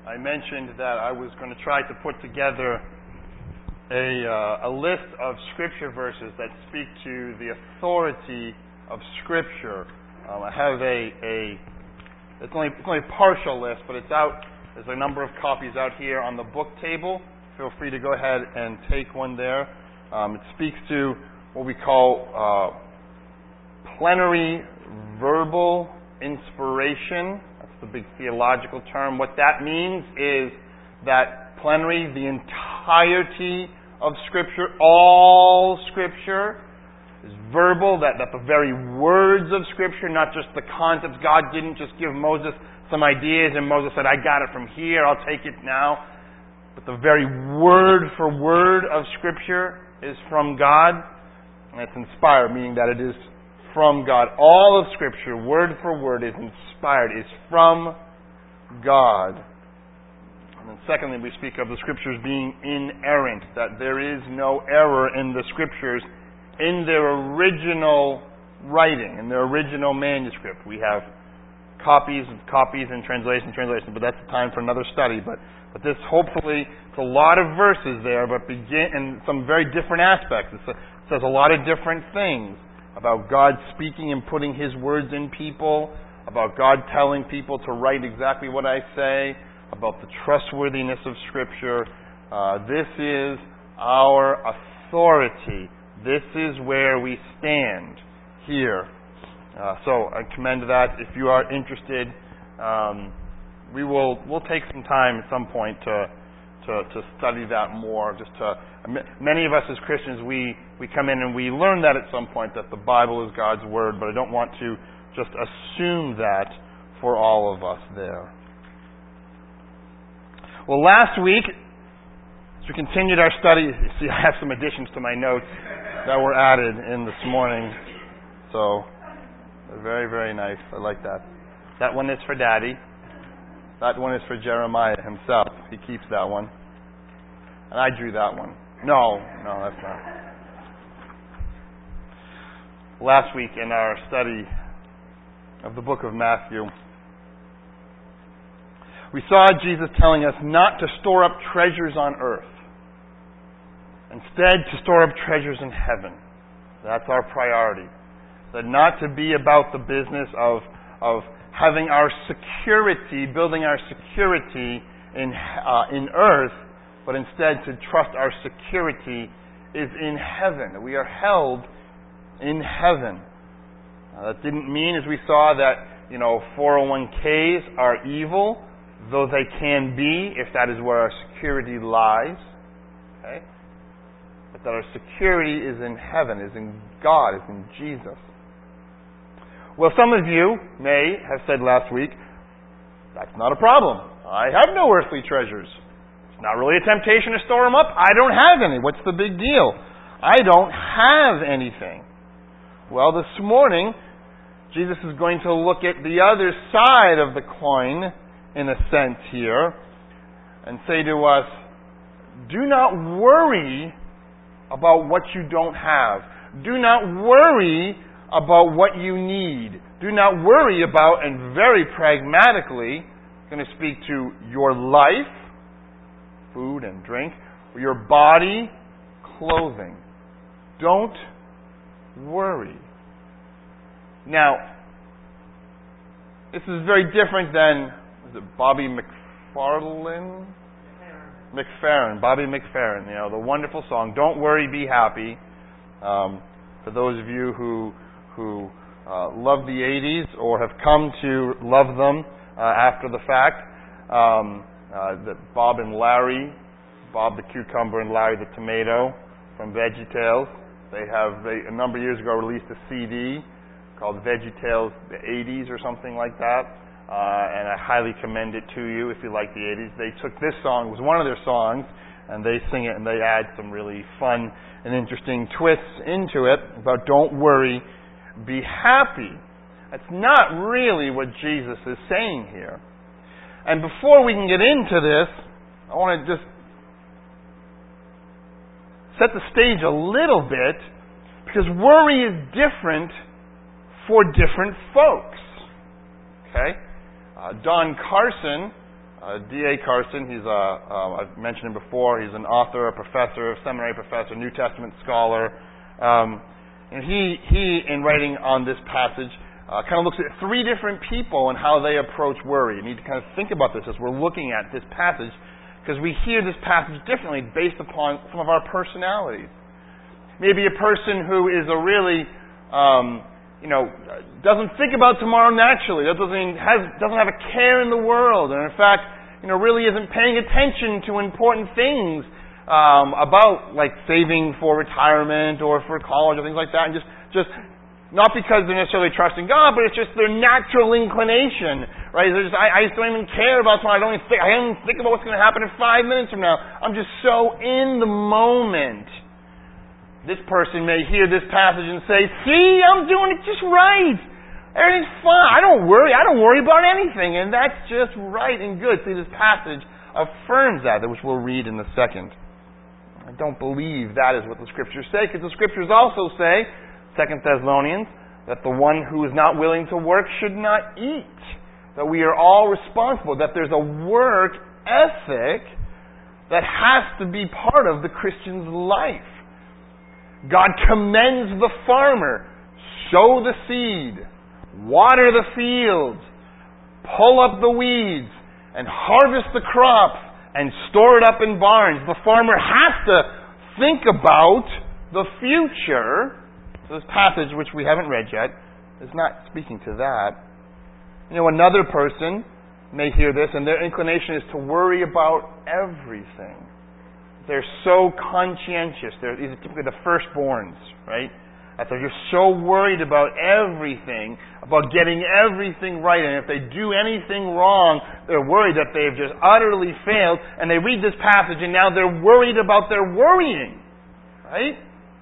I mentioned that I was going to try to put together a list of Scripture verses that speak to the authority of Scripture. I have it's only a partial list, but it's out. There's a number of copies out here on the book table. Feel free to go ahead and take one there. It speaks to what we call plenary verbal inspiration. That's the big theological term. What that means is that plenary, the entirety of Scripture, all Scripture, is verbal, that the very words of Scripture, not just the concepts. God didn't just give Moses some ideas and Moses said, I got it from here, I'll take it now. But the very word for word of Scripture is from God, and it's inspired, meaning that it is from God. All of Scripture, word for word, is inspired, is from God. And then secondly, we speak of the Scriptures being inerrant, that there is no error in the Scriptures in their original writing, in their original manuscript. We have copies and translation, but that's a time for another study. But this, hopefully, it's a lot of verses there, but begin in some very different aspects. It says a lot of different things about God speaking and putting His words in people, about God telling people to write exactly what I say, about the trustworthiness of Scripture. This is our authority. This is where we stand here. So I commend that. If you are interested, we'll take some time at some point to study that more. Many of us as Christians, we come in and we learn that at some point, that the Bible is God's Word, but I don't want to just assume that for all of us there. Well, last week, as we continued our study, you see I have some additions to my notes that were added in this morning. So, very, very nice. I like that. That one is for Daddy. That one is for Jeremiah himself. He keeps that one. And I drew that one. No, that's not. Last week in our study of the book of Matthew, we saw Jesus telling us not to store up treasures on earth. Instead, to store up treasures in heaven. That's our priority. That not to be about the business of having our security, building our security in earth, but instead to trust our security is in heaven. That we are held in heaven. That didn't mean, as we saw, that 401ks are evil, though they can be if that is where our security lies. Okay? But that our security is in heaven, is in God, is in Jesus. Well, some of you may have said last week, that's not a problem. I have no earthly treasures. It's not really a temptation to store them up. I don't have any. What's the big deal? I don't have anything. Well, this morning, Jesus is going to look at the other side of the coin, in a sense here, and say to us, do not worry about what you don't have. Do not worry about what you need. Do not worry about, and very pragmatically, I'm going to speak to your life, food and drink, or your body, clothing. Don't worry. Now, this is very different than, is it Bobby McFerrin? Bobby McFerrin, the wonderful song, Don't Worry, Be Happy. For those of you who love the 80s or have come to love them after the fact, that Bob and Larry, Bob the cucumber and Larry the tomato from VeggieTales, they a number of years ago released a CD called VeggieTales the 80s or something like that. And I highly commend it to you if you like the 80s. They took this song, it was one of their songs, and they sing it and they add some really fun and interesting twists into it about don't worry, be happy. That's not really what Jesus is saying here. And before we can get into this, I want to just set the stage a little bit, because worry is different for different folks. Okay? Don Carson D.A. Carson. He's I've mentioned him before. He's an author, a professor, a seminary professor, New Testament scholar. And he, in writing on this passage, kind of looks at three different people and how they approach worry. You need to kind of think about this as we're looking at this passage, because we hear this passage differently based upon some of our personalities. Maybe a person who is a really, doesn't think about tomorrow naturally, doesn't have a care in the world, and in fact, really isn't paying attention to important things about like saving for retirement or for college or things like that, and just not because they're necessarily trusting God, but it's just their natural inclination, right? I just don't even care about tomorrow. I don't even think about what's going to happen in 5 minutes from now. I'm just so in the moment. This person may hear this passage and say, "See, I'm doing it just right. Everything's fine. I don't worry. I don't worry about anything." And that's just right and good. See, this passage affirms that, which we'll read in a second. I don't believe that is what the Scriptures say, because the Scriptures also say, 2 Thessalonians, that the one who is not willing to work should not eat. That we are all responsible, that there's a work ethic that has to be part of the Christian's life. God commends the farmer. Sow the seed, water the fields, pull up the weeds, and harvest the crops, and store it up in barns. The farmer has to think about the future. So this passage, which we haven't read yet, is not speaking to that. Another person may hear this, and their inclination is to worry about everything. They're so conscientious. These are typically the firstborns, right? That they're just so worried about everything, about getting everything right. And if they do anything wrong, they're worried that they've just utterly failed. And they read this passage, and now they're worried about their worrying, right?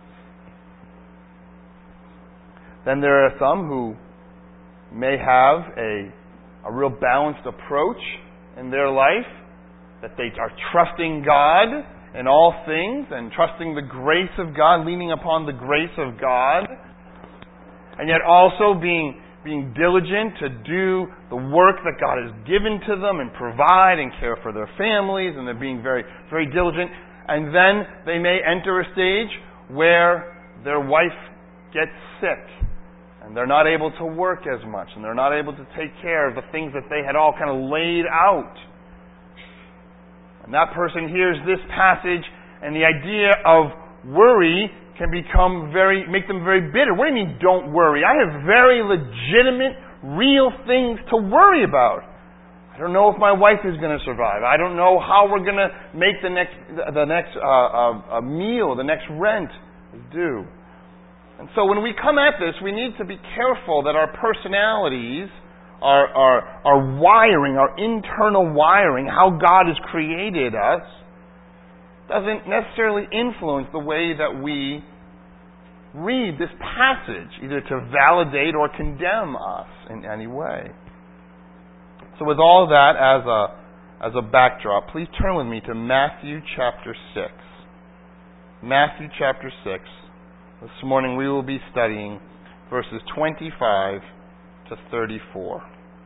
Then there are some who may have a real balanced approach in their life, that they are trusting God in all things and trusting the grace of God, leaning upon the grace of God, and yet also being diligent to do the work that God has given to them and provide and care for their families, and they're being very, very diligent. And then they may enter a stage where their wife gets sick, and they're not able to work as much, and they're not able to take care of the things that they had all kind of laid out. And that person hears this passage, and the idea of worry can make them very bitter. What do you mean, don't worry? I have very legitimate, real things to worry about. I don't know if my wife is going to survive. I don't know how we're going to make the next meal, the next rent is due. And so when we come at this, we need to be careful that our personalities, our wiring, our internal wiring, how God has created us, doesn't necessarily influence the way that we read this passage, either to validate or condemn us in any way. So with all of that as a backdrop, please turn with me to Matthew chapter 6. Matthew chapter 6. This morning we will be studying verses 25 to 34.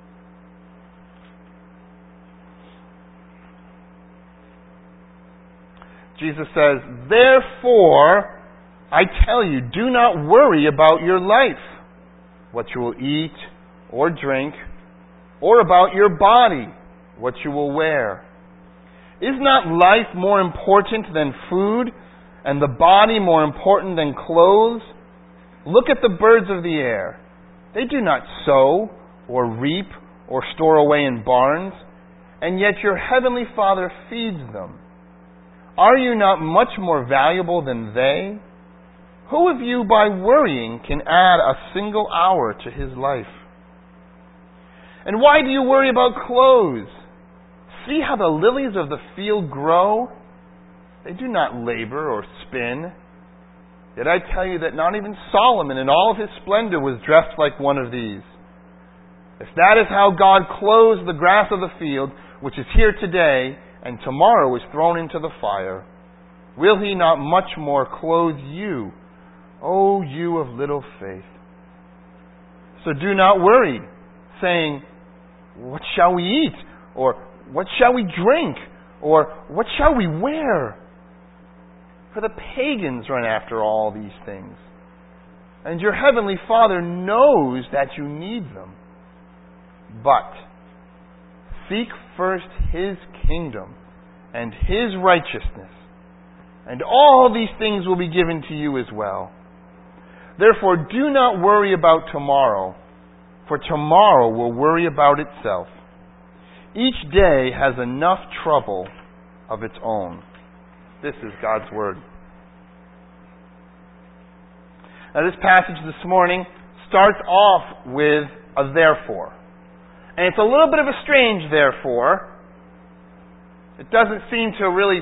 Jesus says, "Therefore, I tell you, do not worry about your life, what you will eat or drink, or about your body, what you will wear. Is not life more important than food, and the body more important than clothes? Look at the birds of the air. They do not sow or reap or store away in barns, and yet your heavenly Father feeds them. Are you not much more valuable than they? Who of you by worrying can add a single hour to his life? And why do you worry about clothes? See how the lilies of the field grow? They do not labor or spin. Yet I tell you that not even Solomon in all of his splendor was dressed like one of these. If that is how God clothes the grass of the field, which is here today, and tomorrow is thrown into the fire, will he not much more clothe you, O you of little faith? So do not worry, saying, what shall we eat? Or what shall we drink? Or what shall we wear? For the pagans run after all these things. And your heavenly Father knows that you need them. But seek first His kingdom and His righteousness, and all these things will be given to you as well. Therefore, do not worry about tomorrow, for tomorrow will worry about itself. Each day has enough trouble of its own. This is God's Word. Now, this passage this morning starts off with a therefore. And it's a little bit of a strange therefore. It doesn't seem to really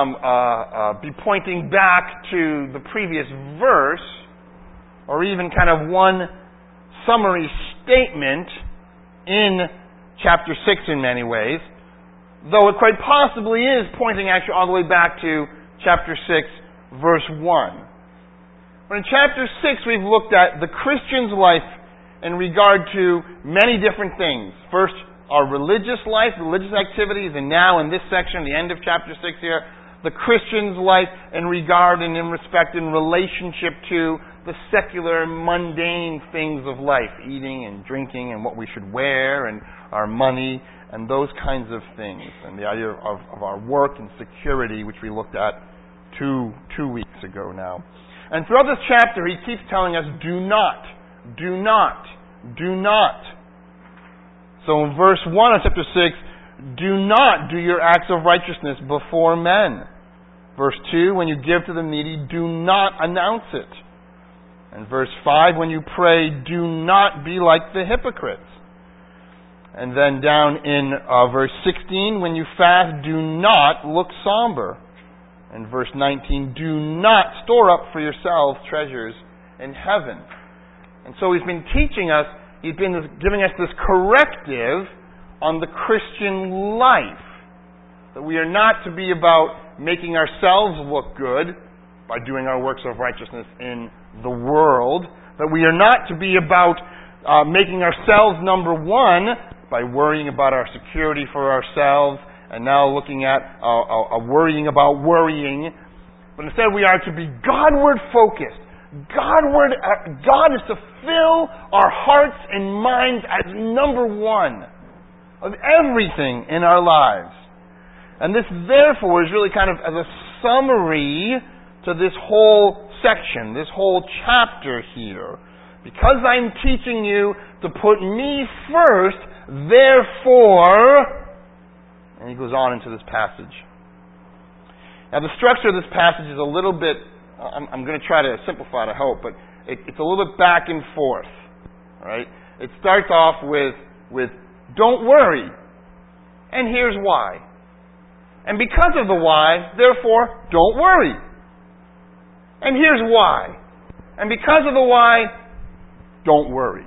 be pointing back to the previous verse, or even kind of one summary statement in chapter 6 in many ways, though it quite possibly is pointing actually all the way back to chapter 6, verse 1. But in chapter 6, we've looked at the Christian's life in regard to many different things. First, our religious life, religious activities, and now in this section, the end of chapter 6 here, the Christian's life in regard and in respect in relationship to the secular, mundane things of life, eating and drinking and what we should wear and our money and those kinds of things, and the idea of our work and security, which we looked at two weeks ago now. And throughout this chapter, he keeps telling us, do not, do not, do not. So in verse 1 of chapter 6, do not do your acts of righteousness before men. Verse 2, when you give to the needy, do not announce it. And verse 5, when you pray, do not be like the hypocrites. And then down in verse 16, when you fast, do not look somber. And verse 19, do not store up for yourselves treasures in heaven. And so he's been teaching us, he's been giving us this corrective on the Christian life. That we are not to be about making ourselves look good by doing our works of righteousness in the world. That we are not to be about making ourselves number one by worrying about our security for ourselves and now looking at worrying about worrying. But instead we are to be Godward focused. God is to fill our hearts and minds as number one of everything in our lives. And this, therefore, is really kind of as a summary to this whole section, this whole chapter here. Because I'm teaching you to put me first, therefore, and he goes on into this passage. Now, the structure of this passage is a little bit, I'm going to try to simplify it, I hope, but it's a little bit back and forth. All right? It starts off with don't worry, and here's why. And because of the why, therefore, don't worry. And here's why. And because of the why, don't worry.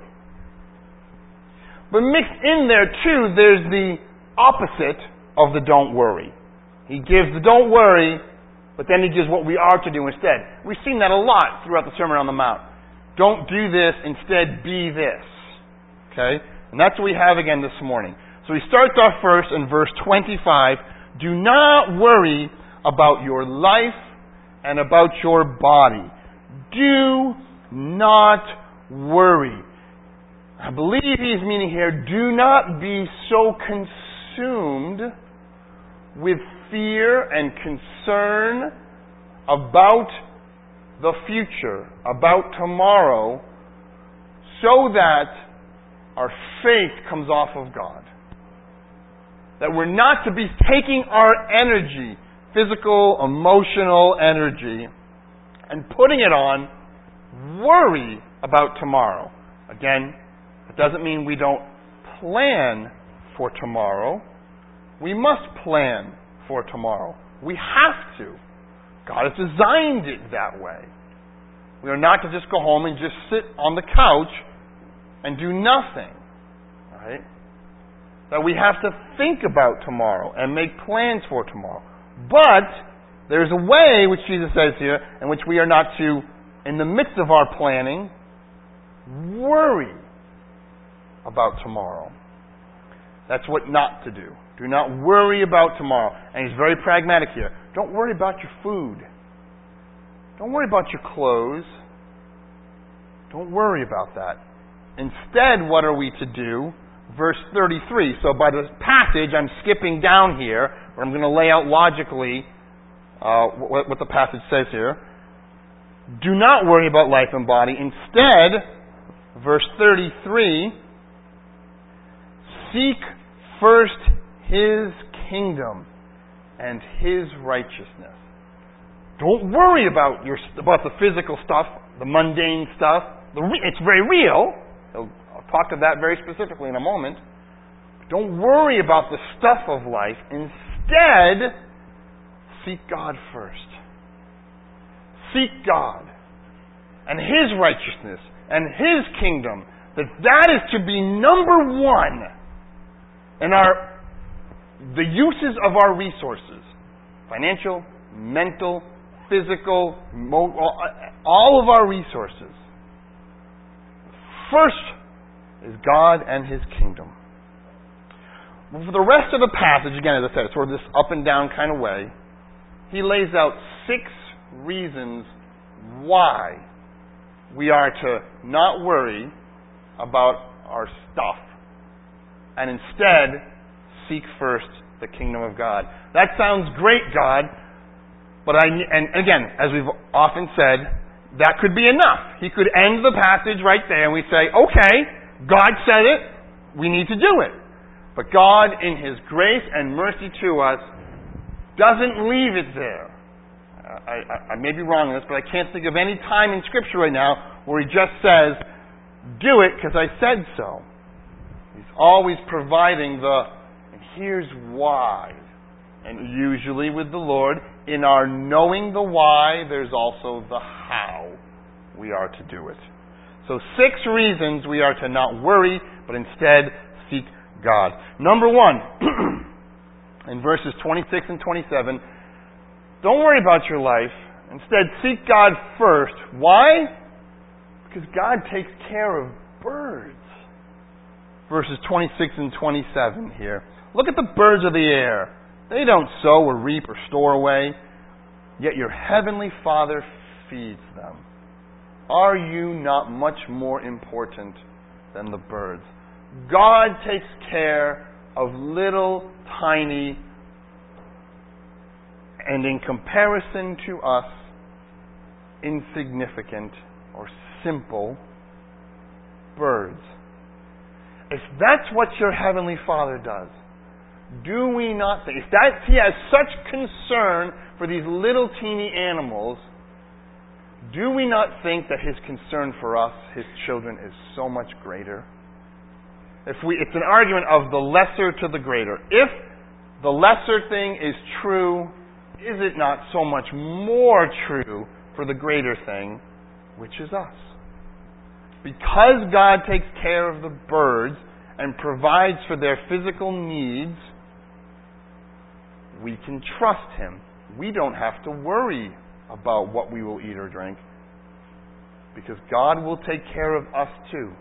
But mixed in there, too, there's the opposite of the don't worry. He gives the don't worry, but then he gives what we are to do instead. We've seen that a lot throughout the Sermon on the Mount. Don't do this, instead be this. Okay? And that's what we have again this morning. So he starts off first in verse 25. Do not worry about your life and about your body. Do not worry. I believe he's meaning here, do not be so consumed with fear and concern about the future, about tomorrow, so that our faith comes off of God. That we're not to be taking our energy, physical, emotional energy, and putting it on worry about tomorrow. Again, it doesn't mean we don't plan for tomorrow. We must plan for tomorrow. We have to. God has designed it that way. We are not to just go home and just sit on the couch and do nothing. Right? That we have to think about tomorrow and make plans for tomorrow. But there's a way, which Jesus says here, in which we are not to, in the midst of our planning, worry about tomorrow. That's what not to do. Do not worry about tomorrow. And he's very pragmatic here. Don't worry about your food. Don't worry about your clothes. Don't worry about that. Instead, what are we to do? Verse 33. So by the passage, I'm skipping down here, where I'm going to lay out logically what the passage says here. Do not worry about life and body. Instead, verse 33, seek first His kingdom and His righteousness. Don't worry about the physical stuff, the mundane stuff. It's very real. I'll talk to that very specifically in a moment. Don't worry about the stuff of life. Instead, seek God first. Seek God and His righteousness and His kingdom. That is to be number one in the uses of our resources. Financial, mental, physical, all of our resources. First is God and His kingdom. For the rest of the passage, again, as I said, it's sort of this up and down kind of way. He lays out 6 reasons why we are to not worry about our stuff and instead seek first the kingdom of God. That sounds great, God, but and again, as we've often said, that could be enough. He could end the passage right there and we say, okay, God said it, we need to do it. But God, in His grace and mercy to us, doesn't leave it there. I may be wrong on this, but I can't think of any time in Scripture right now where He just says, do it because I said so. He's always providing and here's why. And usually with the Lord, in our knowing the why, there's also the how we are to do it. So 6 reasons we are to not worry, but instead seek God. Number 1, in verses 26 and 27, don't worry about your life. Instead, seek God first. Why? Because God takes care of birds. Verses 26 and 27 here. Look at the birds of the air. They don't sow or reap or store away, yet your heavenly Father feeds them. Are you not much more important than the birds? God takes care of little, tiny, and in comparison to us, insignificant or simple birds. If that's what your Heavenly Father does, do we not think, if He has such concern for these little teeny animals, do we not think that His concern for us, His children, is so much greater? It's an argument of the lesser to the greater. If the lesser thing is true, is it not so much more true for the greater thing, which is us? Because God takes care of the birds and provides for their physical needs, we can trust Him. We don't have to worry about what we will eat or drink, because God will take care of us too.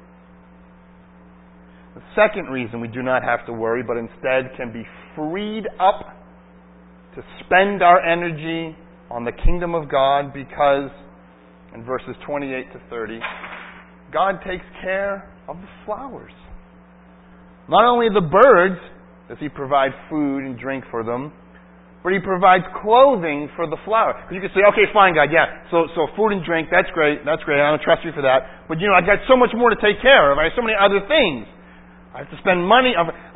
The second reason we do not have to worry, but instead can be freed up to spend our energy on the kingdom of God, because in verses 28 to 30, God takes care of the flowers. Not only the birds does He provide food and drink for them, but He provides clothing for the flower. Because you could say, okay, fine, God, yeah, so food and drink, that's great, I don't trust You for that. But I've got so much more to take care of. I have so many other things. I have to spend money.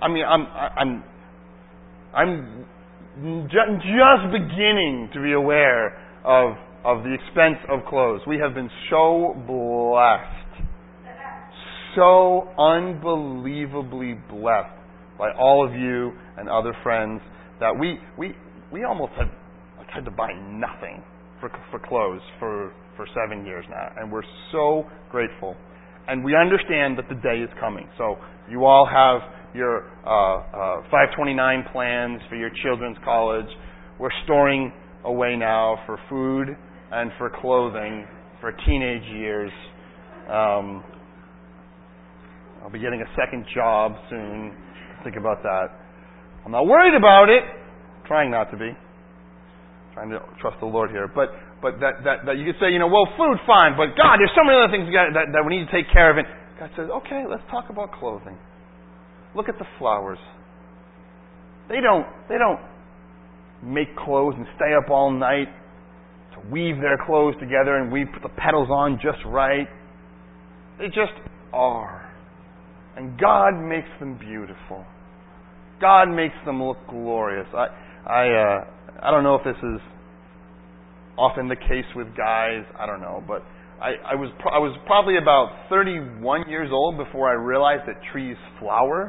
I'm just beginning to be aware of the expense of clothes. We have been so blessed, so unbelievably blessed by all of you and other friends that we almost had to buy nothing for clothes for 7 years now, and we're so grateful. And we understand that the day is coming. So you all have your 529 plans for your children's college. We're storing away now for food and for clothing for teenage years. I'll be getting a second job soon. Think about that. I'm not worried about it. Trying not to be. Trying to trust the Lord here. But that you could say, well, food, fine, but God, there's so many other things that we need to take care of. And God says, okay, let's talk about clothing. Look at the flowers. They don't make clothes and stay up all night to weave their clothes together and put the petals on just right. They just are. And God makes them beautiful. God makes them look glorious. I don't know if this is often the case with guys. I don't know, but I was probably about 31 years old before I realized that trees flower.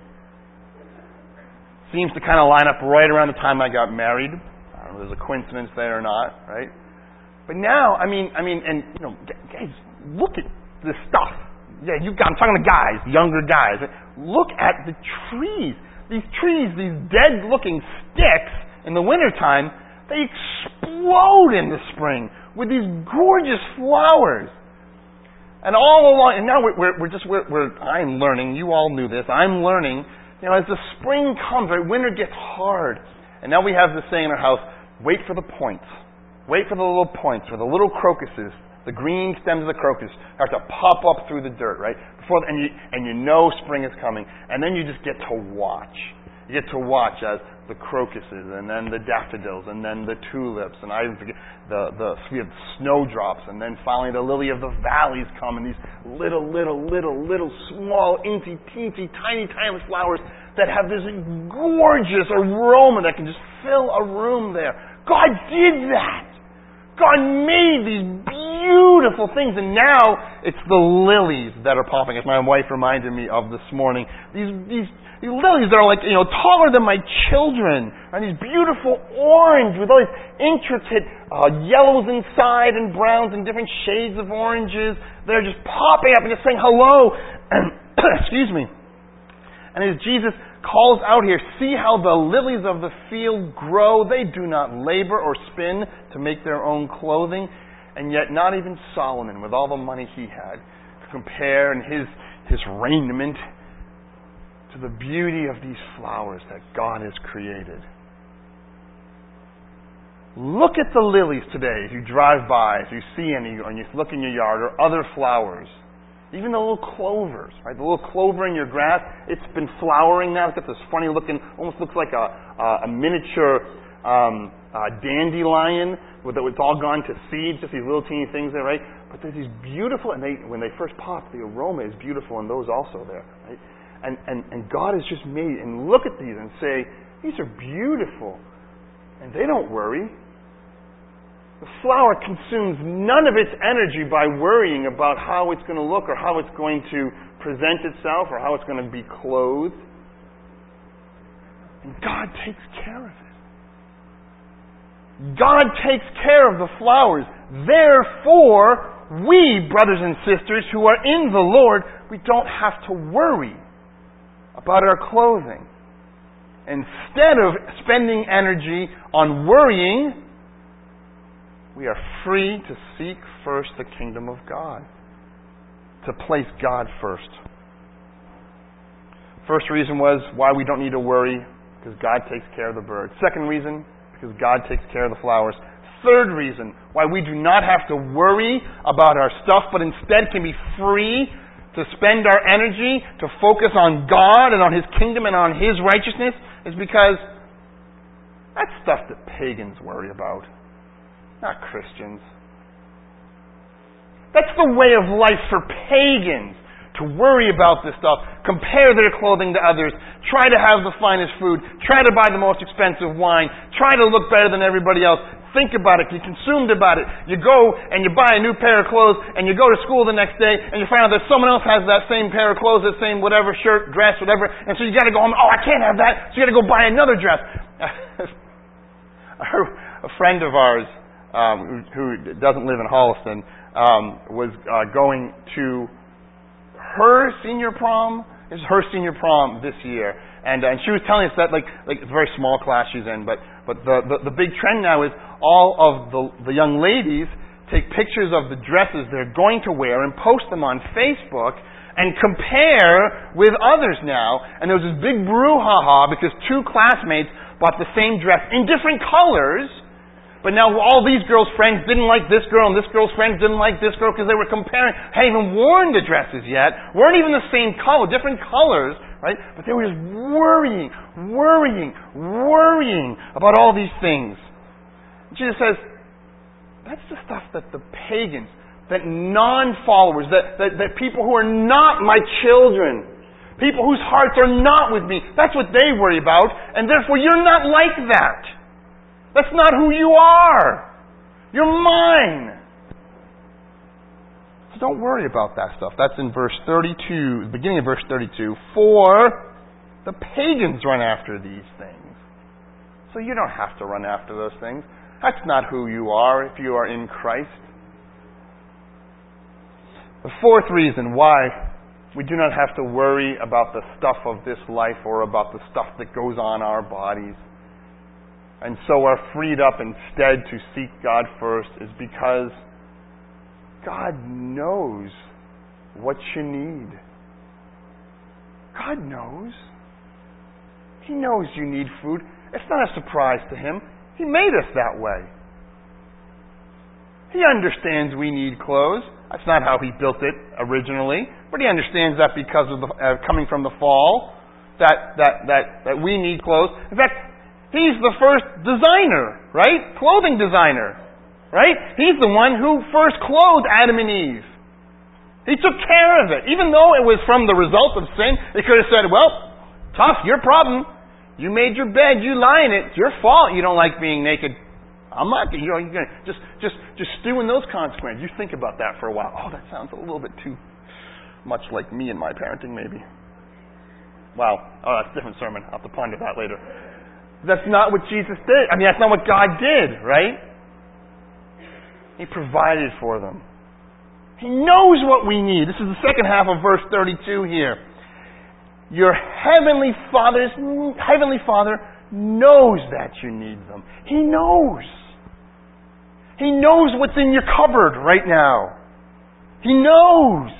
Seems to kind of line up right around the time I got married. I don't know if there's a coincidence there or not, right? But now, guys, look at this stuff. Yeah, I'm talking to guys, younger guys. Look at the trees. These trees, these dead-looking sticks in the wintertime, they explode in the spring with these gorgeous flowers. And all along, and now I'm learning, you all knew this, I'm learning, as the spring comes, right, winter gets hard. And now we have this saying in our house, wait for the points. Wait for the little points, or the little crocuses, the green stems of the crocus start to pop up through the dirt, right? And you know spring is coming. And then you just get to watch. You get to watch as the crocuses, and then the daffodils, and then the tulips, and we have snowdrops, and then finally the lily of the valleys come, and these little, small, incy, teensy, tiny flowers that have this gorgeous aroma that can just fill a room there. God did that. God made these beautiful things, and now it's the lilies that are popping, as my wife reminded me of this morning. These lilies that are taller than my children, and these beautiful orange with all these intricate yellows inside and browns and different shades of oranges. They're just popping up and just saying hello. And excuse me. And as Jesus calls out here, see how the lilies of the field grow. They do not labor or spin to make their own clothing. And yet not even Solomon, with all the money he had, could compare in his raiment to the beauty of these flowers that God has created. Look at the lilies today as you drive by, if you see any, and you look in your yard, or other flowers. Even the little clovers, right? The little clover in your grass, it's been flowering now. It's got this funny looking, almost looks like a miniature dandelion it's all gone to seed, just these little teeny things there, right? But there's these beautiful, and when they first pop, the aroma is beautiful, and those also there, right? And God has just made, and look at these and say, these are beautiful. And they don't worry. The flower consumes none of its energy by worrying about how it's going to look or how it's going to present itself or how it's going to be clothed. And God takes care of it. God takes care of the flowers. Therefore, we, brothers and sisters who are in the Lord, we don't have to worry about our clothing. Instead of spending energy on worrying, we are free to seek first the kingdom of God, to place God first. First reason was why we don't need to worry, because God takes care of the birds. Second reason, because God takes care of the flowers. Third reason why we do not have to worry about our stuff, but instead can be free to spend our energy to focus on God and on His kingdom and on His righteousness, is because that's stuff that pagans worry about, not Christians. That's the way of life for pagans, to worry about this stuff, compare their clothing to others, try to have the finest food, try to buy the most expensive wine, try to look better than everybody else. Think about it, get consumed about it. You go and you buy a new pair of clothes and you go to school the next day and you find out that someone else has that same pair of clothes, that same whatever shirt, dress, whatever, and so you got to go home, I can't have that, so you got to go buy another dress. A friend of ours who doesn't live in Holliston was going to her senior prom. This is her senior prom this year, and she was telling us that like it's a very small class she's in, but the big trend now is all of the young ladies take pictures of the dresses they're going to wear and post them on Facebook and compare with others now. And there was this big brouhaha because two classmates bought the same dress in different colors. But now all these girls' friends didn't like this girl, and this girl's friends didn't like this girl because they were comparing. Hadn't even worn the dresses yet. Weren't even the same color, different colors, right? But they were just worrying about all these things. Jesus says, that's the stuff that the pagans, that non-followers, that people who are not my children, people whose hearts are not with me, that's what they worry about, and therefore you're not like that. That's not who you are. You're mine. So don't worry about that stuff. That's in verse 32, the beginning of verse 32. For the pagans run after these things. So you don't have to run after those things. That's not who you are if you are in Christ. The fourth reason why we do not have to worry about the stuff of this life or about the stuff that goes on our bodies, and so are freed up instead to seek God first, is because God knows what you need. God knows. He knows you need food. It's not a surprise to Him. He made us that way. He understands we need clothes. That's not how He built it originally, but He understands that because of the coming from the fall, that we need clothes. In fact, He's the first designer, right? Clothing designer, right? He's the one who first clothed Adam and Eve. He took care of it. Even though it was from the result of sin, they could have said, well, tough, your problem. You made your bed, you lie in it. It's your fault you don't like being naked. I'm not, you're going to just stew in those consequences. You think about that for a while. Oh, that sounds a little bit too much like me and my parenting, maybe. Wow. Oh, that's a different sermon. I'll have to ponder that later. That's not what Jesus did. I mean, that's not what God did, right? He provided for them. He knows what we need. This is the second half of verse 32 here. Your heavenly Father knows that you need them. He knows. He knows what's in your cupboard right now. He knows.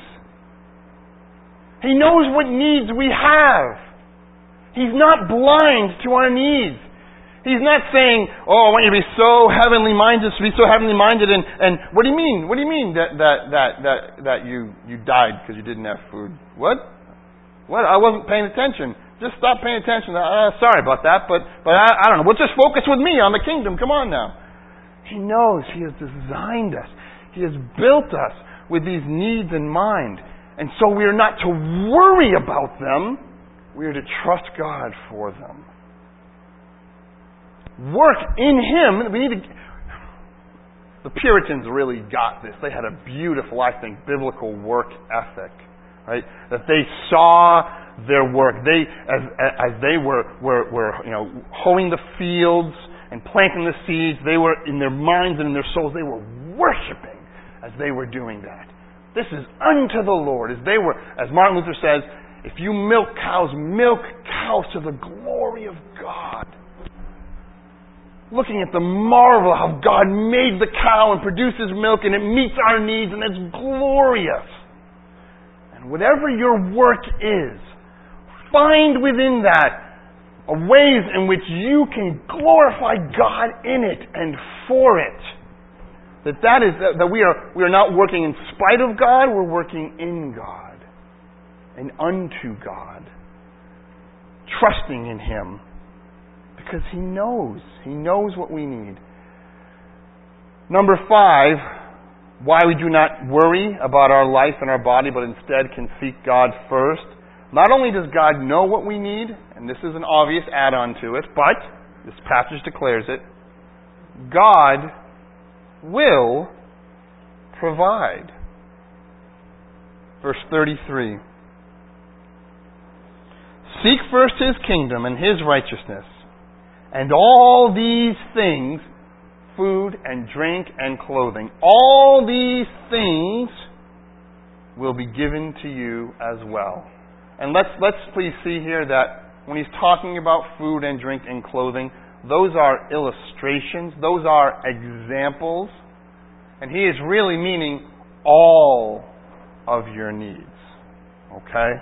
He knows what needs we have. He's not blind to our needs. He's not saying, oh, I want you to be so heavenly minded, and what do you mean? What do you mean that you died because you didn't have food? What? I wasn't paying attention. Just stop paying attention. Sorry about that, but I don't know. Well, just focus with me on the kingdom. Come on now. He knows. He has designed us. He has built us with these needs in mind. And so we are not to worry about them. We are to trust God for them. Work in Him. The Puritans really got this. They had a beautiful, I think, biblical work ethic, right? That they saw their work. They, as they were hoeing the fields and planting the seeds, they were in their minds and in their souls. They were worshiping as they were doing that. This is unto the Lord. As Martin Luther says, if you milk cows to the glory of God. Looking at the marvel of how God made the cow and produces milk and it meets our needs and it's glorious. And whatever your work is, find within that ways in which you can glorify God in it and for it. That we are not working in spite of God, we're working in God. And unto God, trusting in Him, because He knows what we need. Number 5, why we do not worry about our life and our body, but instead can seek God first. Not only does God know what we need, and this is an obvious add-on to it, but this passage declares it, God will provide. Verse 33. Seek first His kingdom and His righteousness, and all these things, food and drink and clothing, all these things will be given to you as well. And let's please see here that when He's talking about food and drink and clothing, those are illustrations, those are examples. And He is really meaning all of your needs. Okay?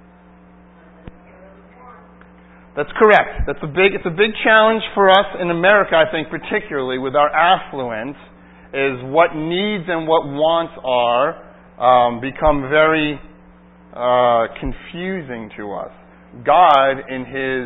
That's correct. It's a big challenge for us in America, I think, particularly with our affluence, is what needs and what wants are become very confusing to us. God, in His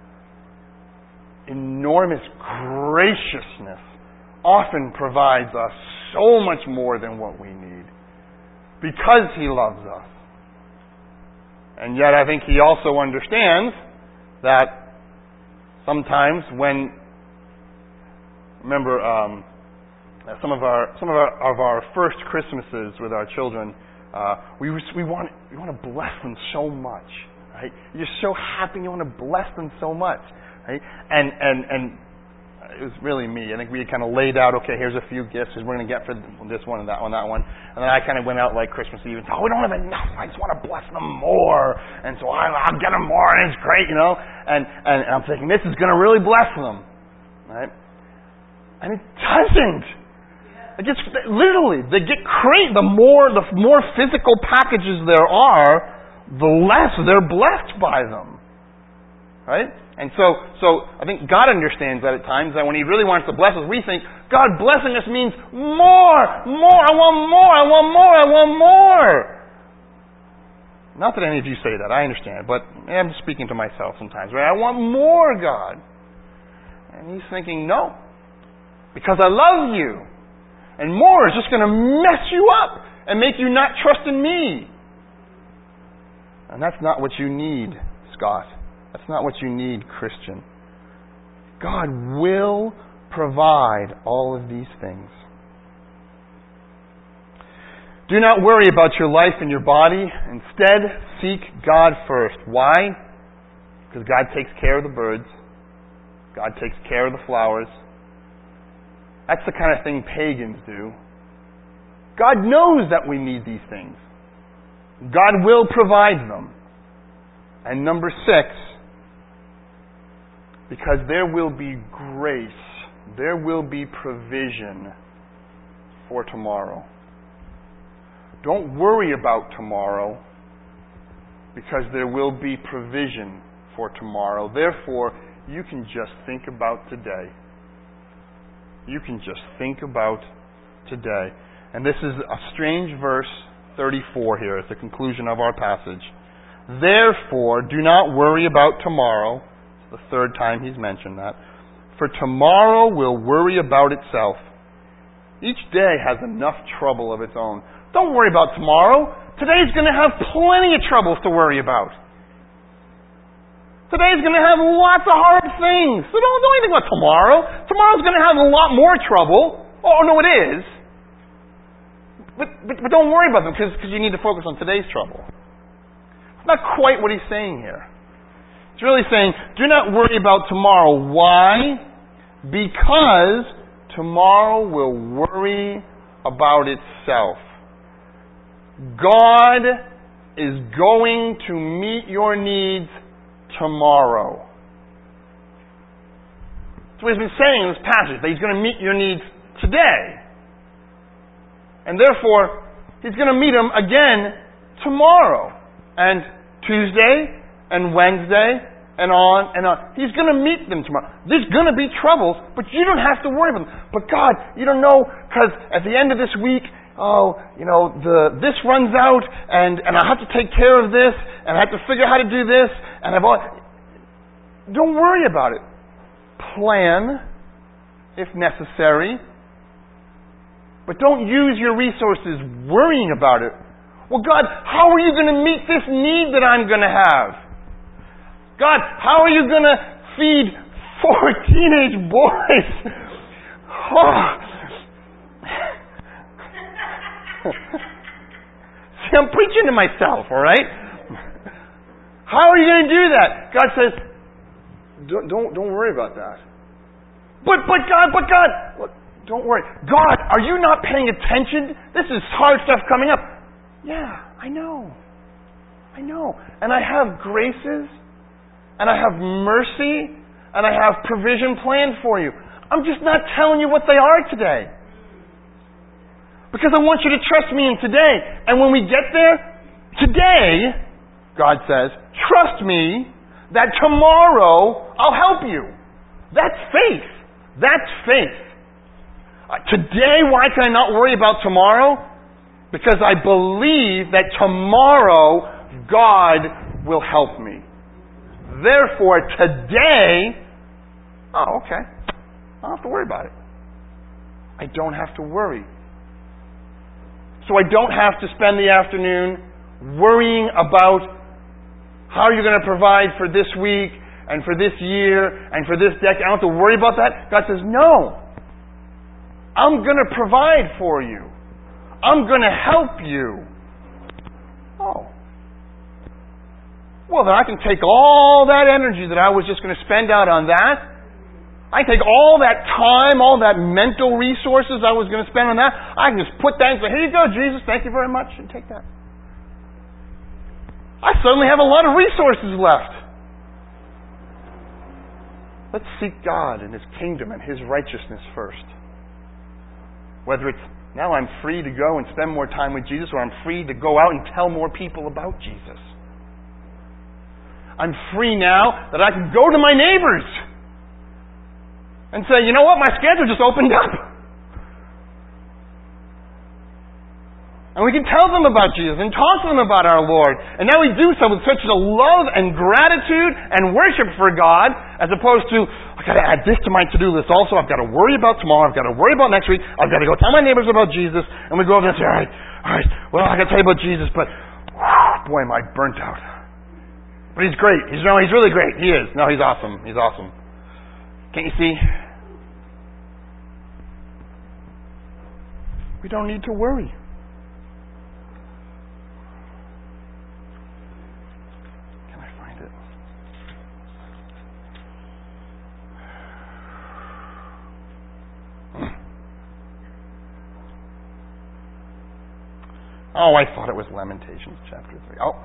enormous graciousness, often provides us so much more than what we need because He loves us. And yet I think He also understands that sometimes when, remember, some of our first Christmases with our children, we want to bless them so much, right? You're so happy, you want to bless them so much, right? And it was really me. I think we had kind of laid out, okay, here's a few gifts we're going to get for this one and that one, and then I kind of went out like Christmas Eve and said, we don't have enough. I just want to bless them more, and so I'll get them more, and it's great, And I'm thinking, this is going to really bless them, right? And it doesn't. It just literally, they get crazy. The more physical packages there are, the less they're blessed by them, right? And so I think God understands that at times, that when He really wants to bless us, we think, God blessing us means more, I want more. Not that any of you say that, I understand, but I'm just speaking to myself sometimes, right? I want more, God. And He's thinking, no, because I love you. And more is just going to mess you up and make you not trust in me. And that's not what you need, Scott. That's not what you need, Christian. God will provide all of these things. Do not worry about your life and your body. Instead, seek God first. Why? Because God takes care of the birds. God takes care of the flowers. That's the kind of thing pagans do. God knows that we need these things. God will provide them. And number 6, because there will be grace, there will be provision for tomorrow. Don't worry about tomorrow, because there will be provision for tomorrow. Therefore, you can just think about today. You can just think about today. And this is a strange verse, 34 here, at the conclusion of our passage. Therefore, do not worry about tomorrow. It's the third time he's mentioned that. For tomorrow will worry about itself. Each day has enough trouble of its own. Don't worry about tomorrow. Today's going to have plenty of troubles to worry about. Today's going to have lots of hard things. So don't even think about tomorrow. Tomorrow's going to have a lot more trouble. Oh, no, it is. But don't worry about them because you need to focus on today's trouble. It's not quite what he's saying here. It's really saying, do not worry about tomorrow. Why? Because tomorrow will worry about itself. God is going to meet your needs tomorrow. That's what he's been saying in this passage, that he's going to meet your needs today. And therefore, he's going to meet them again tomorrow. And Tuesday, and Wednesday, and on and on. He's going to meet them tomorrow. There's going to be troubles, but you don't have to worry about them. But God, you don't know, because at the end of this week, this runs out, and I have to take care of this, and I have to figure out how to do this, and don't worry about it. Plan, if necessary, but don't use your resources worrying about it. Well, God, how are you going to meet this need that I'm going to have? God, how are you going to feed 4 teenage boys? See, I'm preaching to myself, all right? How are you going to do that? God says, don't worry about that. But God, look, don't worry. God, are you not paying attention? This is hard stuff coming up. Yeah, I know. And I have graces, and I have mercy, and I have provision planned for you. I'm just not telling you what they are today. Because I want you to trust me in today. And when we get there, today, God says, trust me that tomorrow I'll help you. That's faith. That's faith. Today, why can I not worry about tomorrow? Because I believe that tomorrow God will help me. Therefore, today, okay, I don't have to worry about it. I don't have to worry. So I don't have to spend the afternoon worrying about how you're going to provide for this week and for this year and for this decade. I don't have to worry about that. God says, no. I'm going to provide for you. I'm going to help you. Oh. Well, then I can take all that energy that I was just going to spend out on that. I can take all that time, all that mental resources I was going to spend on that. I can just put that and say, here you go, Jesus, thank you very much, and take that. I suddenly have a lot of resources left. Let's seek God and His kingdom and His righteousness first. Whether it's now I'm free to go and spend more time with Jesus, or I'm free to go out and tell more people about Jesus. I'm free now that I can go to my neighbors and say, you know what, my schedule just opened up. And we can tell them about Jesus and talk to them about our Lord. And now we do so with such a love and gratitude and worship for God, as opposed to, I've got to add this to my to-do list also. I've got to worry about tomorrow. I've got to worry about next week. I've got to go tell my neighbors about Jesus. And we go over there and say, all right, well, I got to tell you about Jesus, but boy, am I burnt out. But He's great. He's really great. He is. No, He's awesome. He's awesome. Can't you see? We don't need to worry. Can I find it? Oh, I thought it was Lamentations chapter 3. Oh.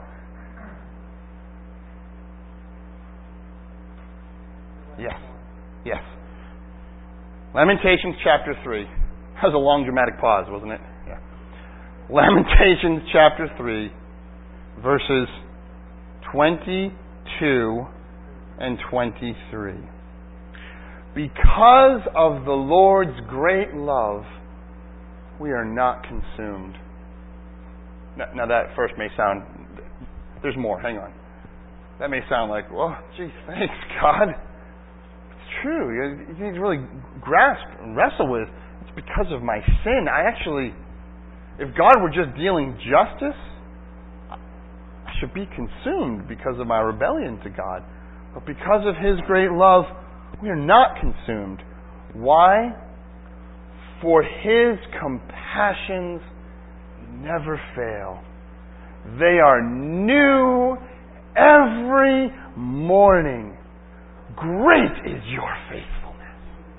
Yes. Lamentations chapter 3. That was a long dramatic pause, wasn't it? Yeah. Lamentations chapter 3, verses 22 and 23. Because of the Lord's great love, we are not consumed. Now that first may sound... There's more, hang on. That may sound like, well, gee, thanks, God. It's true. You need to really grasp and wrestle with. It's because of my sin. If God were just dealing justice, I should be consumed because of my rebellion to God. But because of His great love, we are not consumed. Why? For His compassions never fail. They are new every morning. Great is your faithfulness.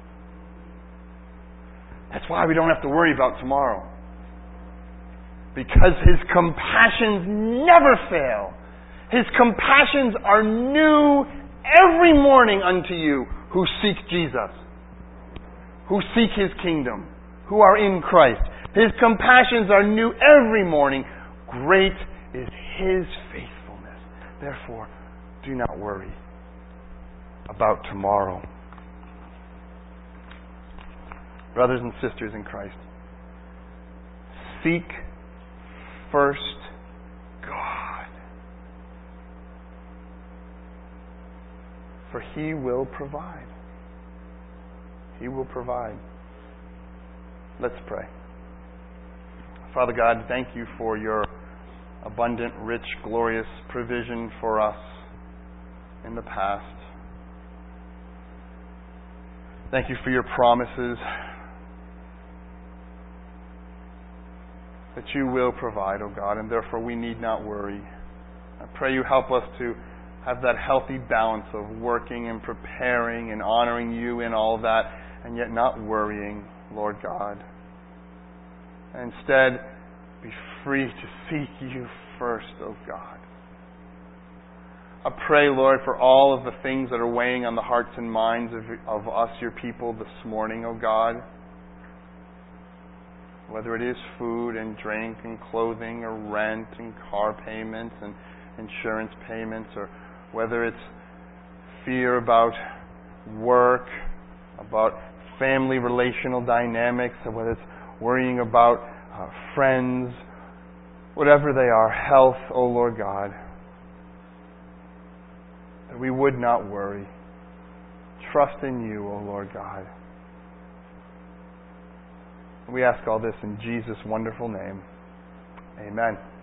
That's why we don't have to worry about tomorrow. Because His compassions never fail. His compassions are new every morning unto you who seek Jesus, who seek His kingdom, who are in Christ. His compassions are new every morning. Great is His faithfulness. Therefore, do not worry about tomorrow. Brothers and sisters in Christ, seek first God, for He will provide. He will provide. Let's pray. Father God, thank You for Your abundant, rich, glorious provision for us in the past. Thank You for Your promises that You will provide, O God, and therefore we need not worry. I pray You help us to have that healthy balance of working and preparing and honoring You in all of that, and yet not worrying, Lord God. And instead, be free to seek You first, O God. I pray, Lord, for all of the things that are weighing on the hearts and minds of us, Your people, this morning, O God. whether it is food and drink and clothing or rent and car payments and insurance payments, or whether it's fear about work, about family relational dynamics, or whether it's worrying about friends, whatever they are, health, O Lord God, that we would not worry. Trust in you, O Lord God. We ask all this in Jesus' wonderful name. Amen.